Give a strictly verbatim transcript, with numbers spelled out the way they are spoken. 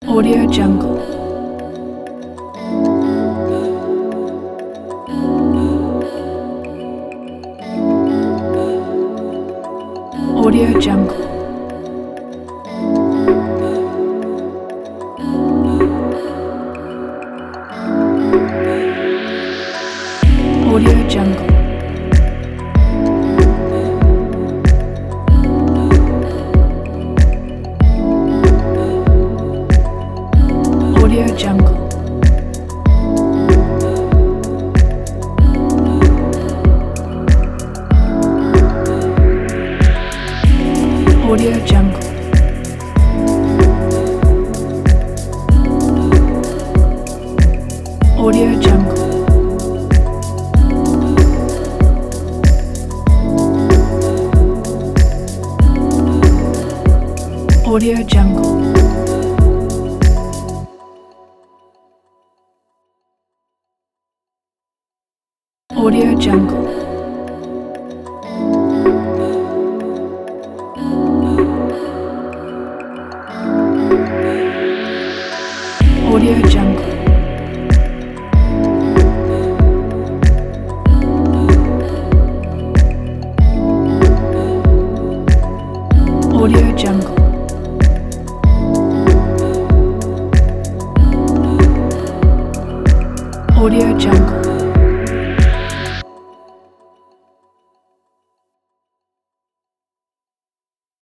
Audio Jungle. Audio Jungle. Audio Jungle. Audio Jungle. Audio Jungle. Audio Jungle. Audio Jungle. Audio Jungle. Audio Jungle. Audio Jungle. Audio Jungle.